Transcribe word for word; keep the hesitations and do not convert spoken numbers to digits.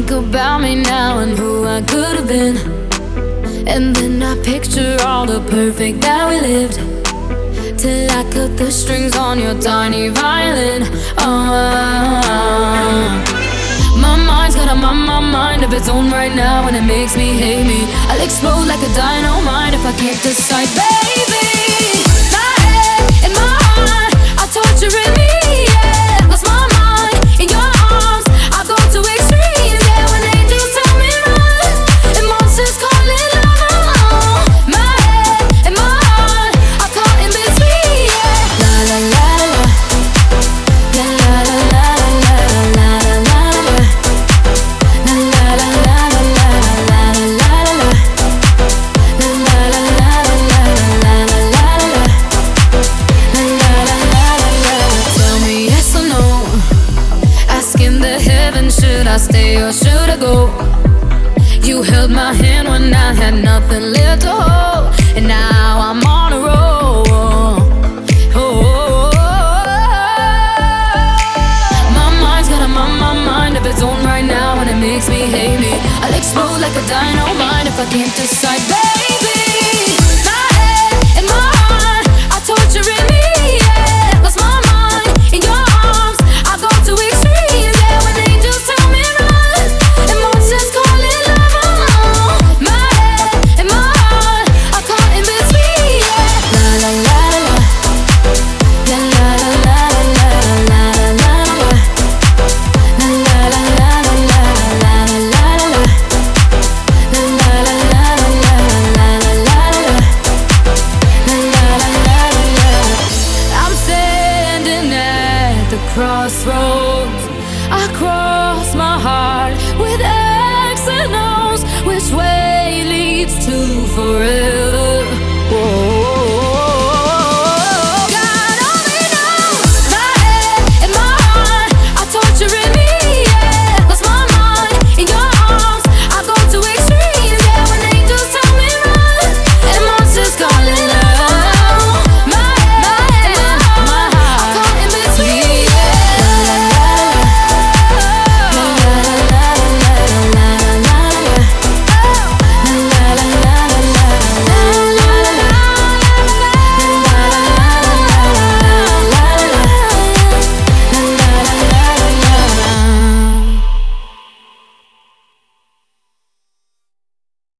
think about me now and who I could have been, and then I picture all the perfect that we lived, till I cut the strings on your tiny violin. Oh, my mind's got a my, my mind of its own right now, and it makes me hate me. I'll explode like a dynamite if I can't decide, baby. My head and my heart are torturing me, yeah. Lost my mind in your arms, I go to extremes, yeah. When angels tell me run and monsters call it love. My head and my heart are caught in between, yeah. La la la la, la la la la la la la la. Should I stay or should I go? You held my hand when I had nothing left to hold, and now I'm on a roll. Oh, my mind's got a my, my mind of its own right now, and it makes me hate me. I'll explode like a dynamite if I can't decide, baby. My head and my heart are torturing me, yeah. Lost my mind in your arms, I go to extremes, yeah. When angels tell me run and monsters call it love. My head and my heart are caught in between, yeah. La la la la, la la la la la la la, la la la la la la la la, la la la la la la. I'm standing at the crossroads, I cross